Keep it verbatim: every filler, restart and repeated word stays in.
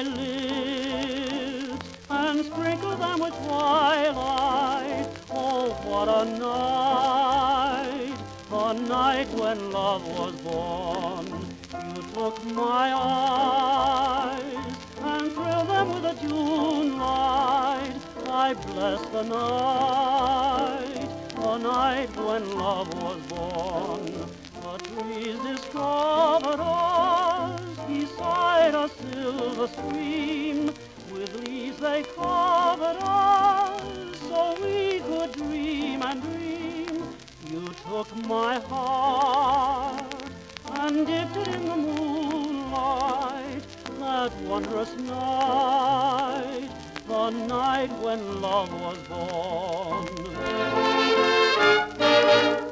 my lips and sprinkle them with twilight. Oh, what a night, the night when love was born. You took my eyes and thrilled them with a June light. I bless the night, the night when love was born. The trees discovered us beside a silver stream. With leaves they covered us so we could dream and dream. You took my heart and dipped it in the moonlight. That wondrous night, the night when love was born.